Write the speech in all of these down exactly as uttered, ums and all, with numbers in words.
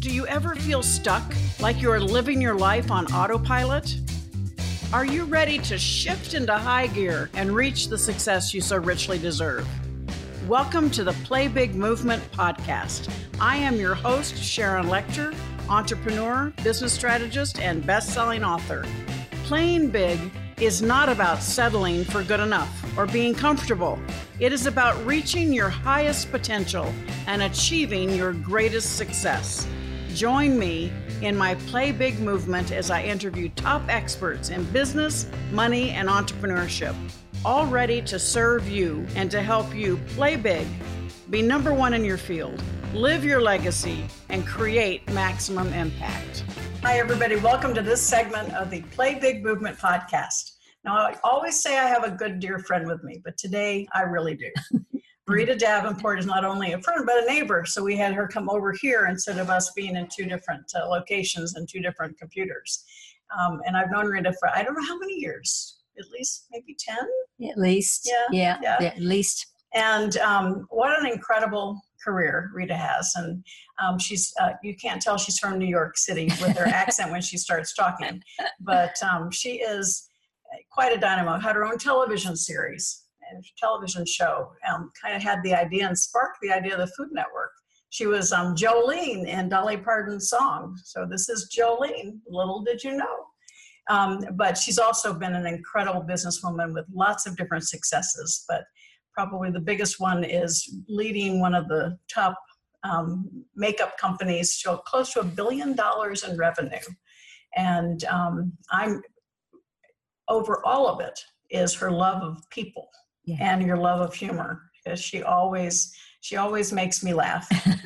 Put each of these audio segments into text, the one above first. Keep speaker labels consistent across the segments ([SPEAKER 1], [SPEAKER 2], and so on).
[SPEAKER 1] Do you ever feel stuck, like you're living your life on autopilot? Are you ready to shift into high gear and reach the success you so richly deserve? Welcome to the Play Big Movement podcast. I am your host, Sharon Lechter, entrepreneur, business strategist, and best-selling author. Playing big is not about settling for good enough or being comfortable. It is about reaching your highest potential and achieving your greatest success. Join me in my Play Big movement as I interview top experts in business, money, and entrepreneurship, all ready to serve you and to help you play big, be number one in your field, live your legacy, and create maximum impact. Hi, everybody. Welcome to this segment of the Play Big Movement podcast. Now, I always say I have a good dear friend with me, but today I really do. Rita Davenport is not only a friend, but a neighbor. So we had her come over here instead of us being in two different uh, locations and two different computers. Um, and I've known Rita for, I don't know how many years, at least maybe ten?
[SPEAKER 2] At least.
[SPEAKER 1] Yeah.
[SPEAKER 2] Yeah.
[SPEAKER 1] yeah.
[SPEAKER 2] yeah at least.
[SPEAKER 1] And um, what an incredible career Rita has. And um, she's, uh, you can't tell she's from New York City with her accent when she starts talking, but um, she is quite a dynamo, had her own television series. Television show, um, kind of had the idea and sparked the idea of the Food Network. She was um, Jolene in Dolly Parton's song. So this is Jolene, little did you know. Um, but she's also been an incredible businesswoman with lots of different successes. But probably the biggest one is leading one of the top um, makeup companies, so close to a billion dollars in revenue. And um, I'm over all of it is her love of people. Yeah. And your love of humor, because she always, she always makes me laugh.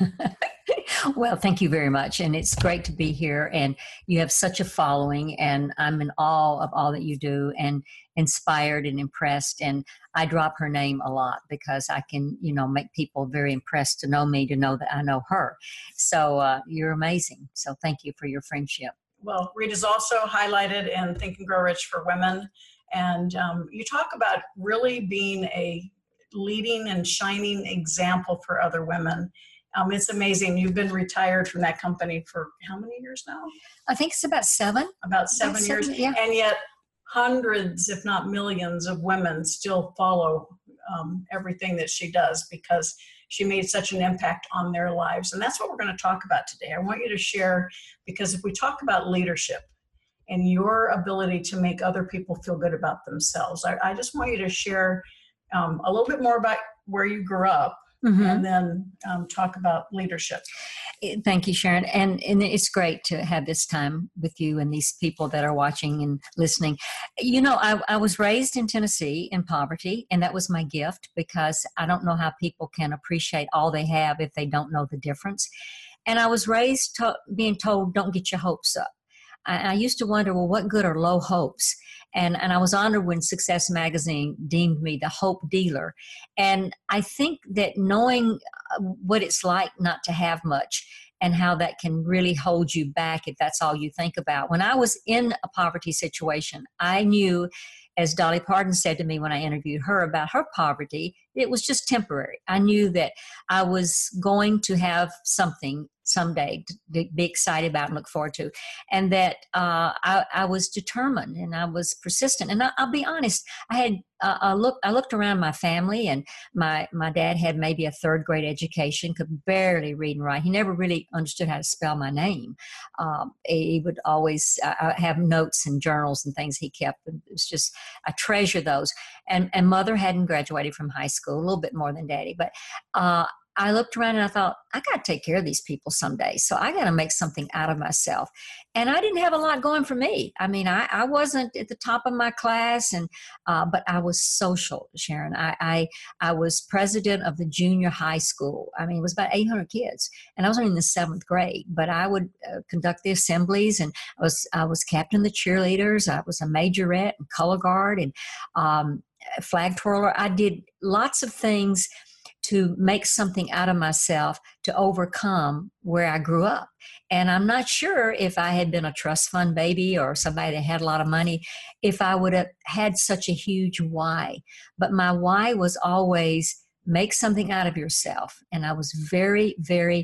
[SPEAKER 2] Well, thank you very much. And it's great to be here. And you have such a following, and I'm in awe of all that you do and inspired and impressed. And I drop her name a lot because I can, you know, make people very impressed to know me, to know that I know her. So uh, you're amazing. So thank you for your friendship.
[SPEAKER 1] Well, Rita's also highlighted in Think and Grow Rich for Women. And um, you talk about really being a leading and shining example for other women. Um, it's amazing. You've been retired from that company for how many years now?
[SPEAKER 2] I think it's about seven.
[SPEAKER 1] About seven
[SPEAKER 2] about
[SPEAKER 1] years.
[SPEAKER 2] Seven, yeah.
[SPEAKER 1] And yet hundreds, if not millions of women still follow um, everything that she does because she made such an impact on their lives. And that's what we're going to talk about today. I want you to share, because if we talk about leadership, and your ability to make other people feel good about themselves. I, I just want you to share um, a little bit more about where you grew up, mm-hmm. and then um, talk about leadership.
[SPEAKER 2] Thank you, Sharon. And, and it's great to have this time with you and these people that are watching and listening. You know, I, I was raised in Tennessee in poverty, and that was my gift because I don't know how people can appreciate all they have if they don't know the difference. And I was raised to, being told, don't get your hopes up. I used to wonder, well, what good are low hopes? And and I was honored when Success Magazine deemed me the hope dealer. And I think that knowing what it's like not to have much and how that can really hold you back if that's all you think about. When I was in a poverty situation, I knew, as Dolly Parton said to me when I interviewed her about her poverty, it was just temporary. I knew that I was going to have something someday to be excited about and look forward to. And that uh, I, I was determined and I was persistent. And I, I'll be honest, I had uh, I looked I looked around my family, and my, my dad had maybe a third grade education, could barely read and write. He never really understood how to spell my name. Um, he would always uh, have notes and journals and things he kept. It was just, I treasure those. And, and mother hadn't graduated from high school, a little bit more than daddy, but uh, I looked around and I thought, I got to take care of these people someday. So I got to make something out of myself. And I didn't have a lot going for me. I mean, I, I wasn't at the top of my class, and uh, but I was social, Sharon. I, I I was president of the junior high school. I mean, it was about eight hundred kids, and I was only in the seventh grade. But I would uh, conduct the assemblies, and I was I was captain of the cheerleaders. I was a majorette and color guard and um, flag twirler. I did lots of things to make something out of myself to overcome where I grew up. And I'm not sure if I had been a trust fund baby or somebody that had a lot of money, if I would have had such a huge why. But my why was always make something out of yourself. And I was very, very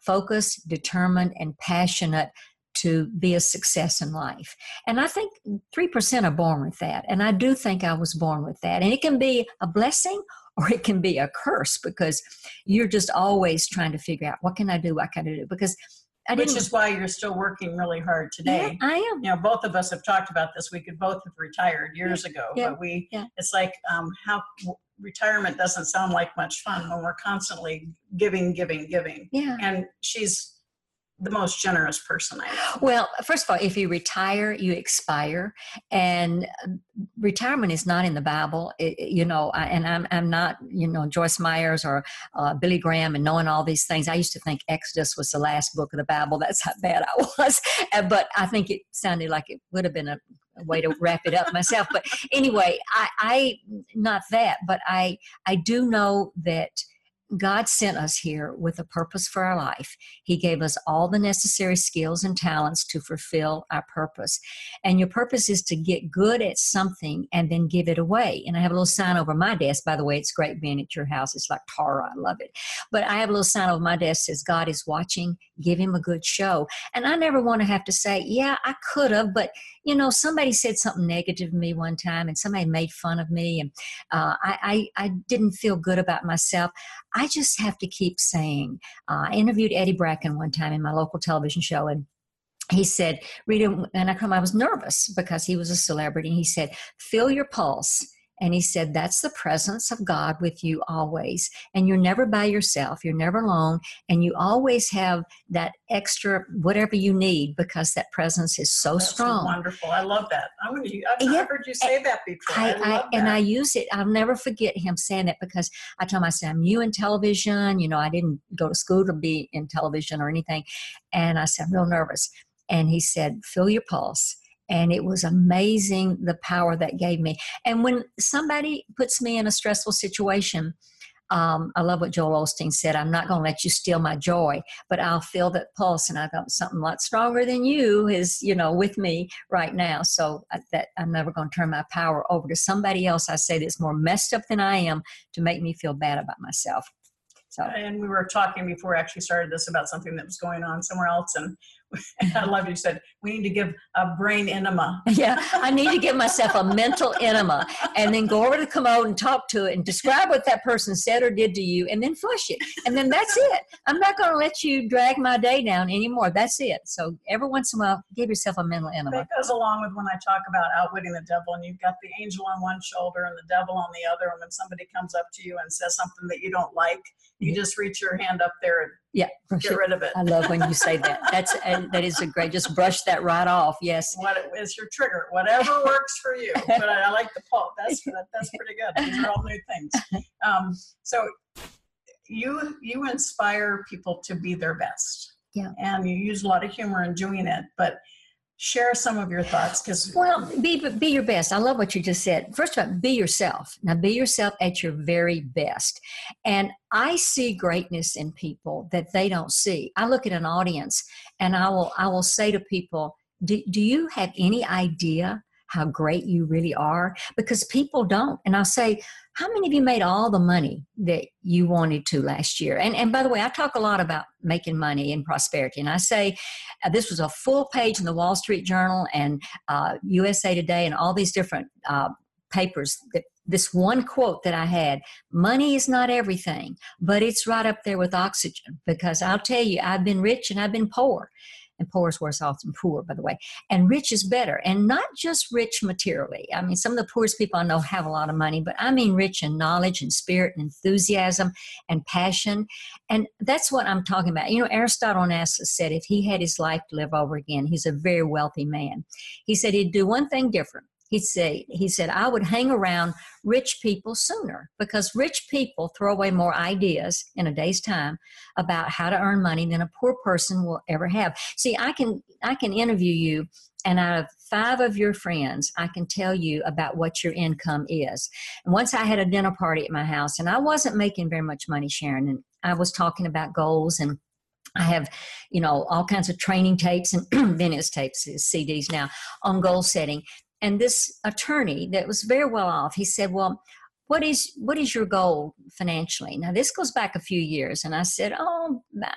[SPEAKER 2] focused, determined, and passionate to be a success in life. And I think three percent are born with that. And I do think I was born with that. And it can be a blessing or it can be a curse, because you're just always trying to figure out, what can I do? What can I do? Because I didn't.
[SPEAKER 1] Which is why you're still working really hard today.
[SPEAKER 2] Yeah, I am.
[SPEAKER 1] You know, both of us have talked about this. We could both have retired years
[SPEAKER 2] yeah,
[SPEAKER 1] ago,
[SPEAKER 2] yeah,
[SPEAKER 1] but we,
[SPEAKER 2] yeah.
[SPEAKER 1] it's like um, how retirement doesn't sound like much fun when we're constantly giving, giving, giving.
[SPEAKER 2] Yeah.
[SPEAKER 1] And she's the most generous person I know.
[SPEAKER 2] Well, first of all, if you retire, you expire, and retirement is not in the Bible. It, you know, I, and I'm I'm not, you know, Joyce Myers or uh, Billy Graham and knowing all these things. I used to think Exodus was the last book of the Bible. That's how bad I was. But I think it sounded like it would have been a, a way to wrap it up myself. But anyway, I, I not that, but I I do know that God sent us here with a purpose for our life. He gave us all the necessary skills and talents to fulfill our purpose. And your purpose is to get good at something and then give it away. And I have a little sign over my desk. By the way, it's great being at your house. It's like Tara. I love it. But I have a little sign over my desk that says, God is watching. Give him a good show. And I never want to have to say, yeah, I could have, but you know, somebody said something negative to me one time and somebody made fun of me, and uh, I, I, I didn't feel good about myself. I just have to keep saying, uh, I interviewed Eddie Bracken one time in my local television show, and he said, Rita, and I come, I was nervous because he was a celebrity. And he said, feel your pulse. And he said, that's the presence of God with you always. And you're never by yourself. You're never alone. And you always have that extra whatever you need, because that presence is so
[SPEAKER 1] that's
[SPEAKER 2] strong.
[SPEAKER 1] Wonderful. I love that. I'm gonna, I've
[SPEAKER 2] yeah,
[SPEAKER 1] not heard you say that before.
[SPEAKER 2] I,
[SPEAKER 1] I,
[SPEAKER 2] I,
[SPEAKER 1] love
[SPEAKER 2] and
[SPEAKER 1] that.
[SPEAKER 2] I use it. I'll never forget him saying that, because I told him, I said, I'm new in television. You know, I didn't go to school to be in television or anything. And I said, I'm real nervous. And he said, feel your pulse. And it was amazing, the power that gave me. And when somebody puts me in a stressful situation, um, I love what Joel Osteen said, I'm not going to let you steal my joy, but I'll feel that pulse. And I got something a lot stronger than you is, you know, with me right now. So I, that I'm never going to turn my power over to somebody else, I say, that's more messed up than I am, to make me feel bad about myself. So.
[SPEAKER 1] And we were talking before we actually started this about something that was going on somewhere else. And I love you said, we need to give a brain enema.
[SPEAKER 2] Yeah, I need to give myself a mental enema and then go over to the commode and talk to it and describe what that person said or did to you and then flush it. And then that's it. I'm not going to let you drag my day down anymore. That's it. So every once in a while, give yourself a mental enema.
[SPEAKER 1] That goes along with when I talk about outwitting the devil, and you've got the angel on one shoulder and the devil on the other. And when somebody comes up to you and says something that you don't like, you just reach your hand up there and
[SPEAKER 2] yeah,
[SPEAKER 1] get
[SPEAKER 2] it.
[SPEAKER 1] rid of it.
[SPEAKER 2] I love when you say that. That's uh, that is a great. Just brush that right off. Yes.
[SPEAKER 1] What is your trigger? Whatever works for you. But I, I like the pulse. That's that, that's pretty good. These are all new things. Um, so you you inspire people to be their best.
[SPEAKER 2] Yeah.
[SPEAKER 1] And you use a lot of humor in doing it, but share some of your thoughts, because
[SPEAKER 2] well, be be your best. I love what you just said. First of all, be yourself. Now, be yourself at your very best. And I see greatness in people that they don't see. I look at an audience, and I will I will say to people, "Do do you have any idea how great you really are?" Because people don't. And I'll say, how many of you made all the money that you wanted to last year? And and by the way, I talk a lot about making money and prosperity. And I say, uh, this was a full page in the Wall Street Journal and uh, U S A Today and all these different uh, papers. That this one quote that I had, money is not everything, but it's right up there with oxygen. Because I'll tell you, I've been rich and I've been poor. And poor is worse off than poor, by the way. And rich is better. And not just rich materially. I mean, some of the poorest people I know have a lot of money, but I mean rich in knowledge and spirit and enthusiasm and passion. And that's what I'm talking about. You know, Aristotle Onassis said if he had his life to live over again, he's a very wealthy man. He said he'd do one thing different. He'd say, he said, I would hang around rich people sooner, because rich people throw away more ideas in a day's time about how to earn money than a poor person will ever have. See, I can I can interview you, and out of five of your friends, I can tell you about what your income is. And once I had a dinner party at my house, and I wasn't making very much money, Sharon, and I was talking about goals, and I have, you know, all kinds of training tapes and Venice tapes, C Ds now, on goal setting. And this attorney that was very well off, he said, well, what is what is your goal financially? Now, this goes back a few years. And I said, oh,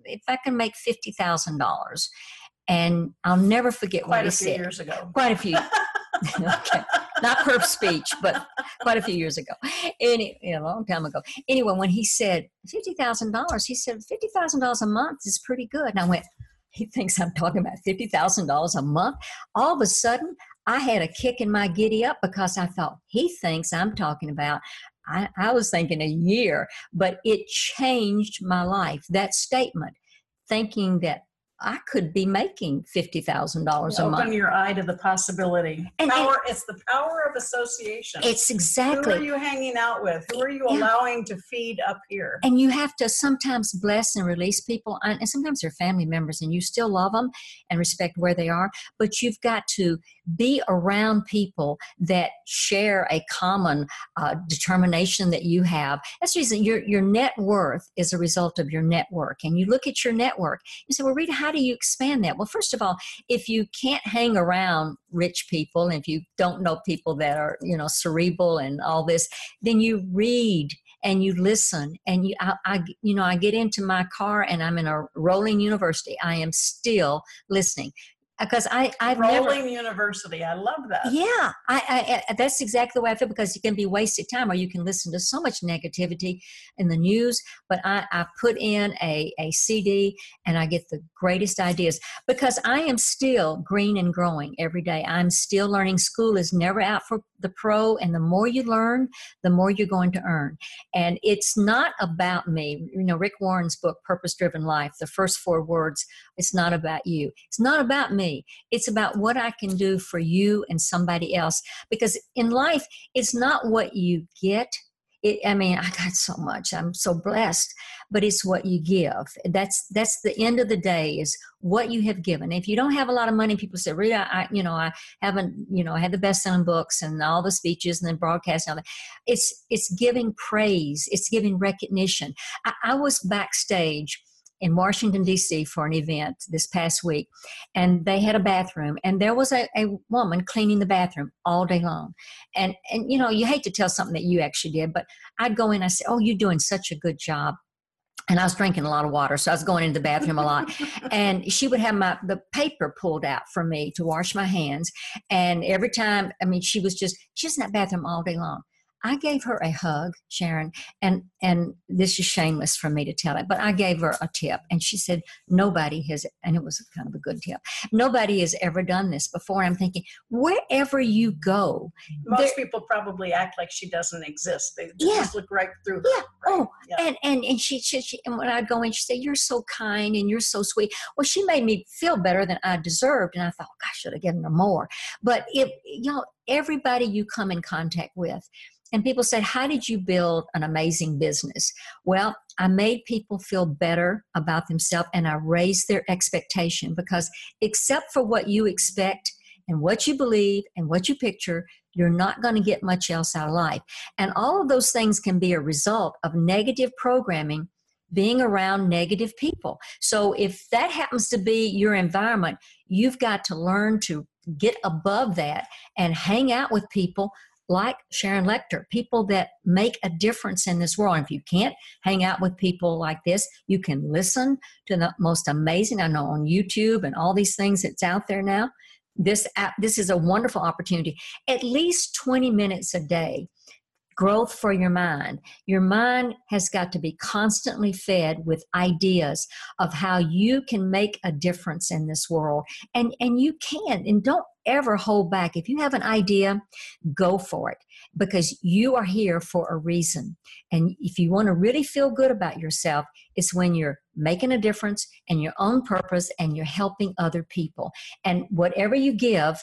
[SPEAKER 2] if I can make fifty thousand dollars. And I'll never forget
[SPEAKER 1] Quite
[SPEAKER 2] what he
[SPEAKER 1] a few
[SPEAKER 2] said.
[SPEAKER 1] years ago.
[SPEAKER 2] Quite a few. Okay. Not per speech, but quite a few years ago. Any, you know, a long time ago. Anyway, when he said fifty thousand dollars, he said fifty thousand dollars a month is pretty good. And I went, he thinks I'm talking about fifty thousand dollars a month. All of a sudden, I had a kick in my giddy up because I thought he thinks I'm talking about, I, I was thinking a year, but it changed my life. That statement, thinking that I could be making fifty thousand dollars a
[SPEAKER 1] Open
[SPEAKER 2] month.
[SPEAKER 1] Open your eye to the possibility.
[SPEAKER 2] And,
[SPEAKER 1] power,
[SPEAKER 2] and
[SPEAKER 1] it's the power of association.
[SPEAKER 2] It's exactly.
[SPEAKER 1] Who are you hanging out with? Who are you yeah. allowing to feed up here?
[SPEAKER 2] And you have to sometimes bless and release people. And sometimes they're family members and you still love them and respect where they are. But you've got to be around people that share a common uh, determination that you have. That's the reason your, your net worth is a result of your network. And you look at your network, you say, well, Rita, how do you expand that? Well, first of all, if you can't hang around rich people, and if you don't know people that are, you know, cerebral and all this, then you read and you listen. And you, I, I, you know, I get into my car and I'm in a rolling university. I am still listening. Because I, I've
[SPEAKER 1] Rolling
[SPEAKER 2] never,
[SPEAKER 1] University, I love that.
[SPEAKER 2] Yeah, I, I, that's exactly the way I feel, because it can be wasted time, or you can listen to so much negativity in the news. But I, I put in a, a C D and I get the greatest ideas, because I am still green and growing every day. I'm still learning. School is never out for the pro, and the more you learn, the more you're going to earn. And it's not about me. You know, Rick Warren's book, Purpose Driven Life, the first four words, it's not about you. It's not about me. It's about what I can do for you and somebody else. Because in life, it's not what you get. It, I mean, I got so much. I'm so blessed. But it's what you give. That's that's the end of the day, is what you have given. If you don't have a lot of money, people say, Rita, I, you know, I haven't, you know, I had the best-selling books and all the speeches and then broadcasting. All that. It's it's giving praise. It's giving recognition. I, I was backstage in Washington, D C for an event this past week, and they had a bathroom, and there was a, a woman cleaning the bathroom all day long. And, and, you know, you hate to tell something that you actually did, but I'd go in, I say, oh, you're doing such a good job. And I was drinking a lot of water, so I was going into the bathroom a lot. And she would have my the paper pulled out for me to wash my hands. And every time, I mean, she was just, she was in that bathroom all day long. I gave her a hug, Sharon, and, and this is shameless for me to tell it, but I gave her a tip, and she said, nobody has, and it was kind of a good tip, nobody has ever done this before. And I'm thinking, wherever you go.
[SPEAKER 1] Most people probably act like she doesn't exist. They just
[SPEAKER 2] yeah,
[SPEAKER 1] look right through her.
[SPEAKER 2] Yeah.
[SPEAKER 1] Right?
[SPEAKER 2] Oh,
[SPEAKER 1] yeah.
[SPEAKER 2] And, and, and she, she, she, and when I'd go in, she'd say, you're so kind and you're so sweet. Well, she made me feel better than I deserved. And I thought, gosh, I should have given her more. But it, you know, everybody you come in contact with, and people said, how did you build an amazing business? Well, I made people feel better about themselves, and I raised their expectation, because except for what you expect and what you believe and what you picture, you're not going to get much else out of life. And all of those things can be a result of negative programming, being around negative people. So if that happens to be your environment, you've got to learn to get above that and hang out with people like Sharon Lechter, people that make a difference in this world. And if you can't hang out with people like this, you can listen to the most amazing, I know on YouTube and all these things that's out there now. This app, this is a wonderful opportunity. At least twenty minutes a day. Growth for your mind. Your mind has got to be constantly fed with ideas of how you can make a difference in this world. And, and you can, and don't ever hold back. If you have an idea, go for it, because you are here for a reason. And if you want to really feel good about yourself, it's when you're making a difference in your own purpose and you're helping other people. And whatever you give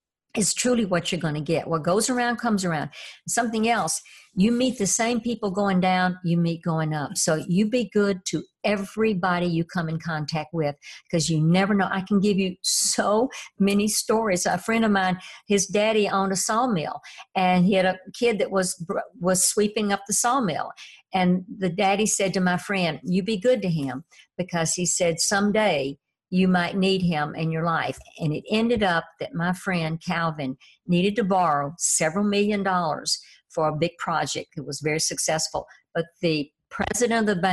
[SPEAKER 2] is truly what you're going to get. What goes around comes around. Something else, you meet the same people going down, you meet going up. So you be good to everybody you come in contact with, because you never know. I can give you so many stories. A friend of mine, his daddy owned a sawmill, and he had a kid that was was sweeping up the sawmill. And the daddy said to my friend, you be good to him, because he said someday you might need him in your life. And it ended up that my friend Calvin needed to borrow several million dollars for a big project. It was very successful. But the president of the bank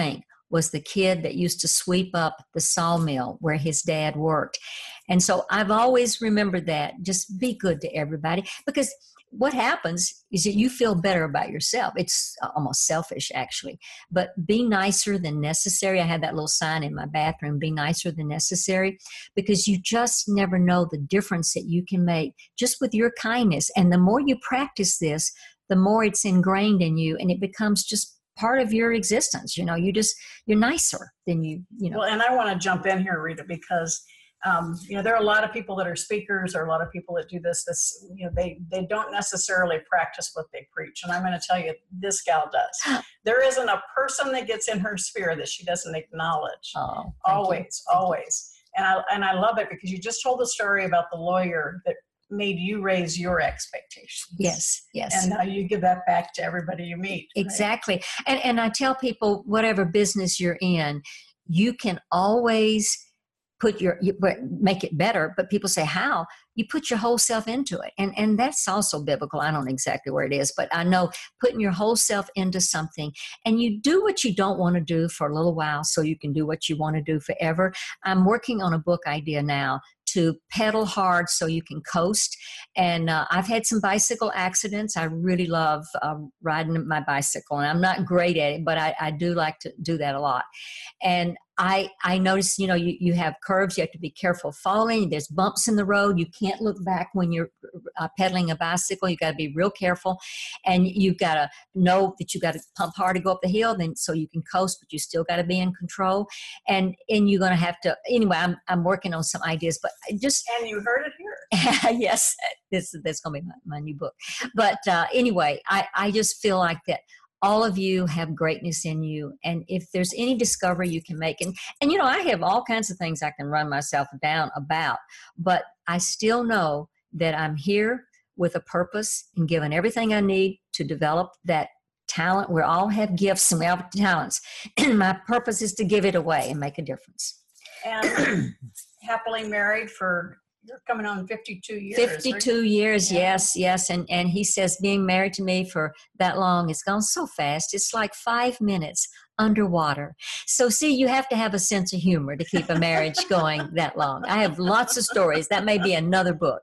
[SPEAKER 2] was the kid that used to sweep up the sawmill where his dad worked. And so I've always remembered that. Just be good to everybody, because what happens is that you feel better about yourself. It's almost selfish, actually. But be nicer than necessary. I had that little sign in my bathroom, be nicer than necessary, because you just never know the difference that you can make just with your kindness. And the more you practice this, the more it's ingrained in you, and it becomes just part of your existence. You know, you just, you're nicer than you, you know.
[SPEAKER 1] Well, and I want to jump in here, Rita, because, um, you know, there are a lot of people that are speakers, or a lot of people that do this, this, you know, they, they don't necessarily practice what they preach. And I'm going to tell you, this gal does. There isn't a person that gets in her sphere that she doesn't acknowledge.
[SPEAKER 2] Oh,
[SPEAKER 1] always, always. And I, and I love it, because you just told the story about the lawyer that made you raise your expectations.
[SPEAKER 2] Yes, yes.
[SPEAKER 1] And now you give that back to everybody you meet. Right?
[SPEAKER 2] Exactly. And and I tell people, whatever business you're in, you can always put your, you, make it better. But people say, how? You put your whole self into it. And, and that's also biblical. I don't know exactly where it is, but I know putting your whole self into something, and you do what you don't want to do for a little while so you can do what you want to do forever. I'm working on a book idea now to pedal hard so you can coast. And uh, I've had some bicycle accidents. I really love uh, riding my bicycle, and I'm not great at it, but I, I do like to do that a lot. And I I noticed, you know, you, you have curves. You have to be careful falling. There's bumps in the road. You can't look back when you're uh, pedaling a bicycle. You got to be real careful. And you've got to know that you got to pump hard to go up the hill, then so you can coast, but you still got to be in control. And and you're going to have to, anyway, I'm I'm working on some ideas, but just.
[SPEAKER 1] And you heard it here.
[SPEAKER 2] Yes, this that's going to be my, my new book. But uh, anyway, I, I just feel like that all of you have greatness in you. And if there's any discovery you can make, and, and you know, I have all kinds of things I can run myself down about, but I still know that I'm here with a purpose and given everything I need to develop that talent. We all have gifts and we have talents. And my purpose is to give it away and make a difference.
[SPEAKER 1] And happily married for, you're coming on fifty-two years.
[SPEAKER 2] fifty-two years, yeah. yes, yes. And and he says being married to me for that long, it's gone so fast. It's like five minutes underwater. So see, you have to have a sense of humor to keep a marriage going that long. I have lots of stories. That may be another book.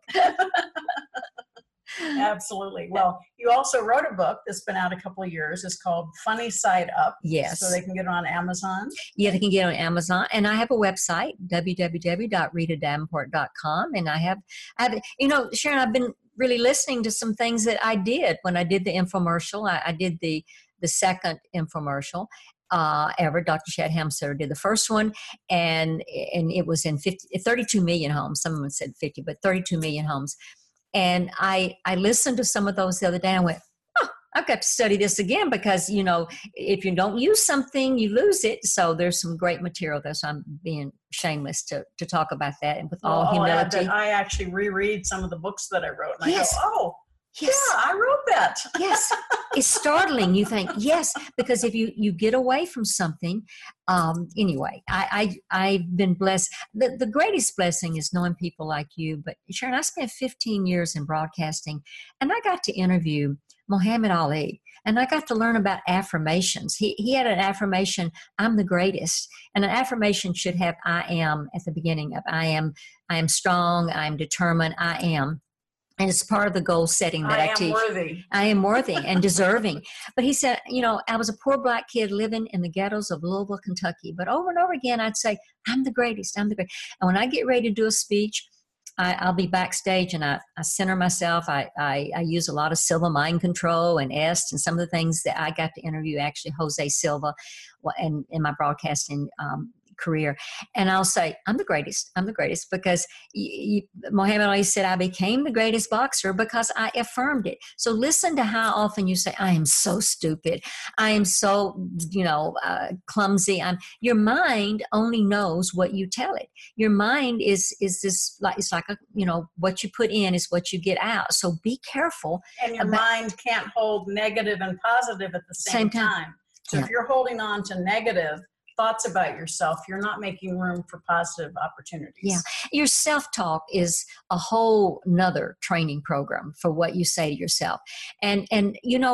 [SPEAKER 1] Absolutely. Well, you also wrote a book that's been out a couple of years. It's called Funny Side Up.
[SPEAKER 2] Yes.
[SPEAKER 1] So they can get it on Amazon.
[SPEAKER 2] Yeah, they can get it on Amazon. And I have a website, w w w dot rita davenport dot com. And I have, I have, you know, Sharon, I've been really listening to some things that I did when I did the infomercial. I, I did the, the second infomercial. Uh, ever. Doctor Shad Hamster did the first one, and and it was in fifty, thirty-two million homes. Someone said fifty, but thirty-two million homes. And I, I listened to some of those the other day and I went, oh, I've got to study this again, because, you know, if you don't use something, you lose it. So there's some great material there. So I'm being shameless to, to talk about that, and with
[SPEAKER 1] well,
[SPEAKER 2] all humility.
[SPEAKER 1] I'll add that I actually reread some of the books that I wrote. And
[SPEAKER 2] yes.
[SPEAKER 1] I go, oh,
[SPEAKER 2] yes.
[SPEAKER 1] yeah, I wrote that.
[SPEAKER 2] Yes. It's startling. You think, yes, because if you, you get away from something, um, anyway, I, I, I've been blessed. The, the greatest blessing is knowing people like you. But Sharon, I spent fifteen years in broadcasting, and I got to interview Muhammad Ali, and I got to learn about affirmations. He, he had an affirmation, I'm the greatest. And an affirmation should have I am at the beginning of I am, I am strong, I am determined, I am. And it's part of the goal setting that I,
[SPEAKER 1] I am
[SPEAKER 2] teach.
[SPEAKER 1] worthy.
[SPEAKER 2] I am worthy and deserving. But he said, you know, I was a poor black kid living in the ghettos of Louisville, Kentucky. But over and over again, I'd say, I'm the greatest. I'm the greatest. And when I get ready to do a speech, I, I'll be backstage and I, I center myself. I, I, I use a lot of Silva mind control and EST and some of the things that I got to interview, actually, Jose Silva in, in my broadcasting um career. And I'll say, I'm the greatest. I'm the greatest because y- y- Muhammad Ali said, I became the greatest boxer because I affirmed it. So listen to how often you say, I am so stupid. I am so, you know, uh, clumsy. I'm, your mind only knows what you tell it. Your mind is, is this, like, it's like, a, you know, what you put in is what you get out. So be careful.
[SPEAKER 1] And your about, mind can't hold negative and positive at the same,
[SPEAKER 2] same time.
[SPEAKER 1] time. So
[SPEAKER 2] yeah.
[SPEAKER 1] if you're holding on to negative thoughts about yourself, you're not making room for positive opportunities.
[SPEAKER 2] Yeah. Your self-talk is a whole nother training program for what you say to yourself. And, and, you know,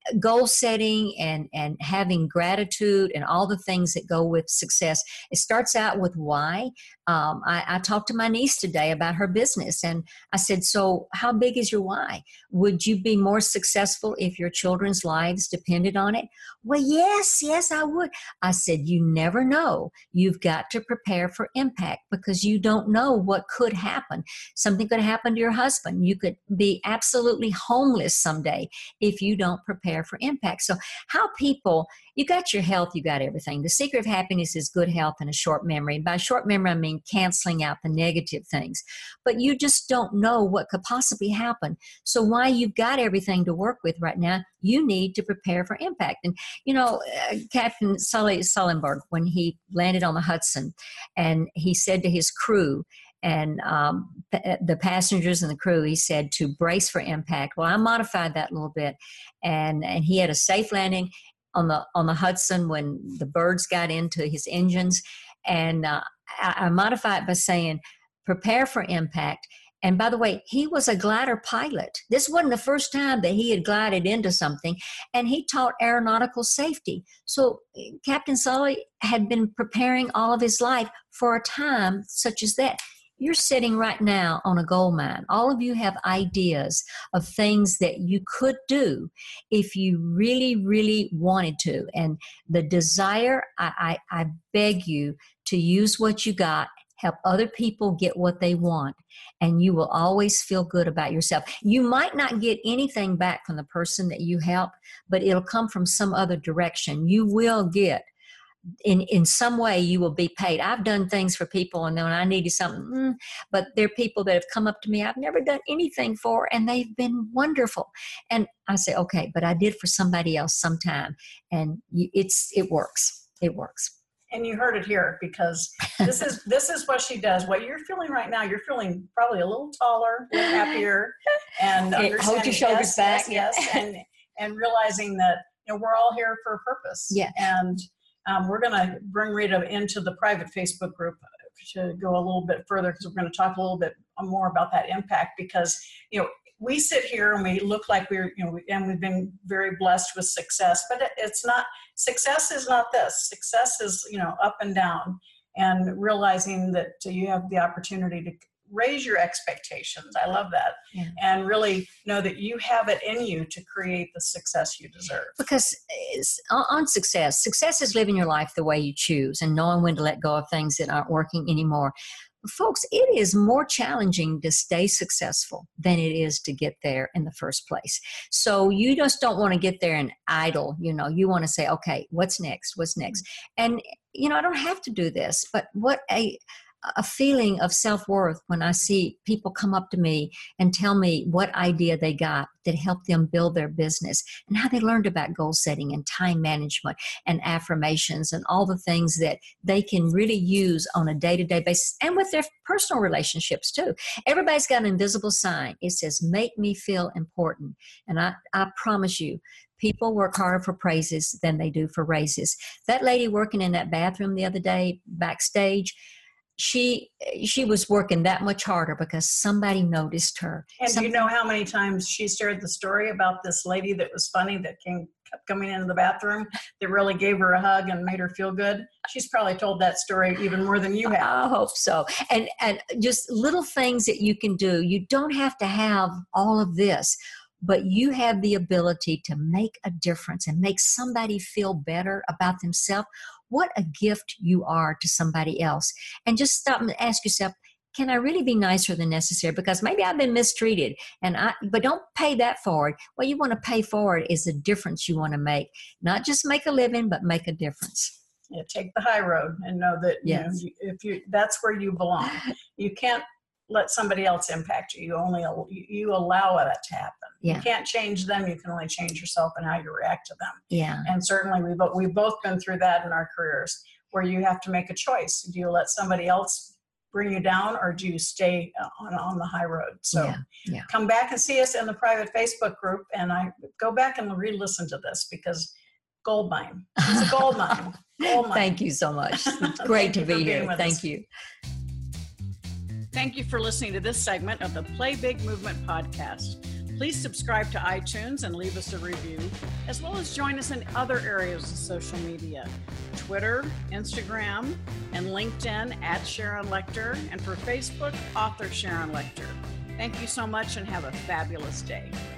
[SPEAKER 2] goal setting and, and having gratitude and all the things that go with success, it starts out with why. Um, I, I talked to my niece today about her business, and I said, so how big is your why? Would you be more successful if your children's lives depended on it? Well, yes, yes, I would. I said, you never know. You've got to prepare for impact because you don't know what could happen. Something could happen to your husband. You could be absolutely homeless someday if you don't prepare for impact. So how people, you got your health, you got everything. The secret of happiness is good health and a short memory. And by short memory, I mean canceling out the negative things. But you just don't know what could possibly happen. So while you've got everything to work with right now, you need to prepare for impact. And, you know, uh, Captain Sully Sullenberg, when he landed on the Hudson, and he said to his crew, and um, p- the passengers and the crew, he said to brace for impact. Well, I modified that a little bit, and and he had a safe landing on the on the Hudson when the birds got into his engines, and uh, I, I modified it by saying, prepare for impact. And by the way, he was a glider pilot. This wasn't the first time that he had glided into something, and he taught aeronautical safety. So Captain Sully had been preparing all of his life for a time such as that. You're sitting right now on a gold mine. All of you have ideas of things that you could do if you really, really wanted to. And the desire, I, I, I beg you to use what you got, help other people get what they want, and you will always feel good about yourself. You might not get anything back from the person that you help, but it'll come from some other direction. You will get In, in some way you will be paid. I've done things for people, and then when I needed something, mm, but there are people that have come up to me I've never done anything for, and they've been wonderful. And I say, okay, but I did for somebody else sometime, and you, it's it works. It works.
[SPEAKER 1] And you heard it here, because this is this is what she does. What you're feeling right now, you're feeling probably a little taller, a little happier, and
[SPEAKER 2] Hey, hold your shoulders
[SPEAKER 1] yes,
[SPEAKER 2] back.
[SPEAKER 1] Yes, yes, and and realizing that, you know, we're all here for a purpose.
[SPEAKER 2] Yeah.
[SPEAKER 1] And Um, we're going to bring Rita into the private Facebook group to go a little bit further, because we're going to talk a little bit more about that impact. Because, you know, we sit here and we look like we're, you know, we, and we've been very blessed with success, but it, it's not, success is not this. Success is, you know, up and down, and realizing that you have the opportunity to raise your expectations. I love that. Yeah. And really know that you have it in you to create the success you deserve.
[SPEAKER 2] Because it's, on success, success is living your life the way you choose and knowing when to let go of things that aren't working anymore. Folks, it is more challenging to stay successful than it is to get there in the first place. So you just don't want to get there and idle. You know, you want to say, okay, what's next? What's next? And, you know, I don't have to do this, but what a a feeling of self-worth when I see people come up to me and tell me what idea they got that helped them build their business, and how they learned about goal setting and time management and affirmations and all the things that they can really use on a day-to-day basis, and with their personal relationships too. Everybody's got an invisible sign. It says, make me feel important. And I, I promise you, people work harder for praises than they do for raises. That lady working in that bathroom the other day backstage, She she was working that much harder because somebody noticed her.
[SPEAKER 1] And
[SPEAKER 2] Some,
[SPEAKER 1] do you know how many times she shared the story about this lady that was funny that came kept coming into the bathroom that really gave her a hug and made her feel good? She's probably told that story even more than you have.
[SPEAKER 2] I hope so. And and just little things that you can do. You don't have to have all of this, but you have the ability to make a difference and make somebody feel better about themselves. What a gift you are to somebody else. And just stop and ask yourself, can I really be nicer than necessary? Because maybe I've been mistreated, and I, but don't pay that forward. What you want to pay forward is the difference you want to make. Not just make a living, but make a difference.
[SPEAKER 1] Yeah, take the high road and know that, you
[SPEAKER 2] Yes.
[SPEAKER 1] know, if you, that's where you belong. You can't let somebody else impact you. You only, you allow that to happen.
[SPEAKER 2] Yeah.
[SPEAKER 1] You can't change them. You can only change yourself and how you react to them.
[SPEAKER 2] Yeah.
[SPEAKER 1] And certainly we've, we've both been through that in our careers, where you have to make a choice. Do you let somebody else bring you down, or do you stay on, on the high road? So
[SPEAKER 2] Yeah. Yeah.
[SPEAKER 1] come back and see us in the private Facebook group, and I go back and re-listen to this, because gold mine. It's a gold mine. Gold mine.
[SPEAKER 2] Thank you so much. It's great to
[SPEAKER 1] Thank you
[SPEAKER 2] be
[SPEAKER 1] for being
[SPEAKER 2] here.
[SPEAKER 1] with
[SPEAKER 2] Thank
[SPEAKER 1] us.
[SPEAKER 2] you.
[SPEAKER 1] Thank you for listening to this segment of the Play Big Movement podcast. Please subscribe to iTunes and leave us a review, as well as join us in other areas of social media, Twitter, Instagram, and LinkedIn at Sharon Lechter, and for Facebook, author Sharon Lechter. Thank you so much and have a fabulous day.